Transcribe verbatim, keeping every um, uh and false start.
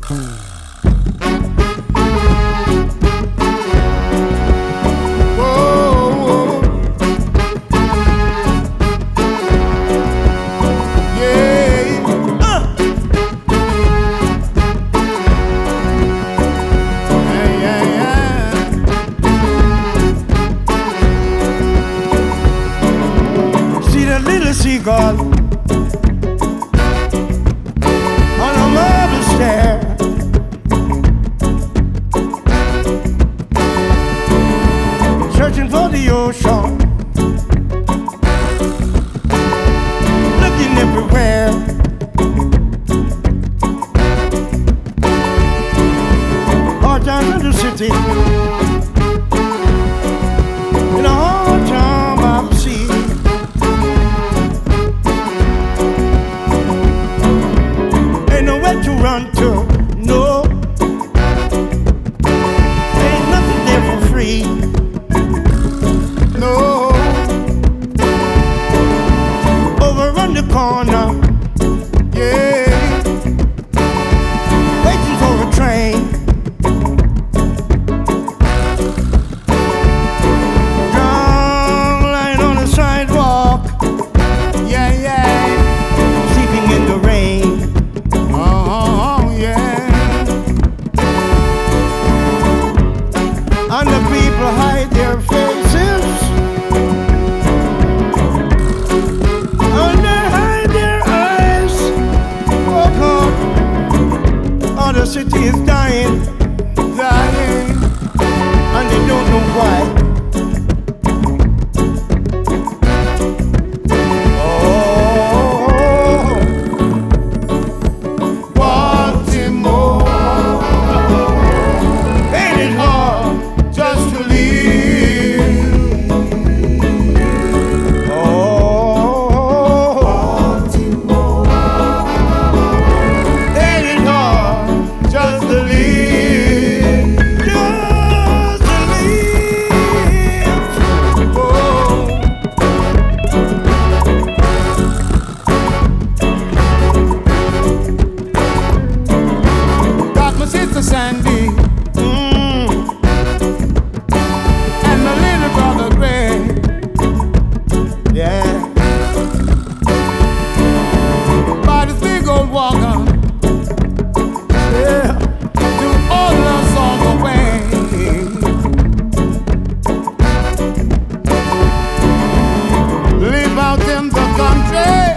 Seagull on a marble stair, searching for the ocean, looking everywhere. Hard times in the city, in a hard time of the sea. To run to, no, ain't nothing there for free, no. Over on the corner, yeah, waiting for a train, drunk lying on the sidewalk, yeah, yeah, sleeping in the rain. And the people hide their faces, and they hide their eyes. Oh God, oh, the city is dying, dying, and they don't know why. Sandy, mm, and my little brother Gray, yeah, by this big old wagon, yeah, do all us on the way. Live out in the country.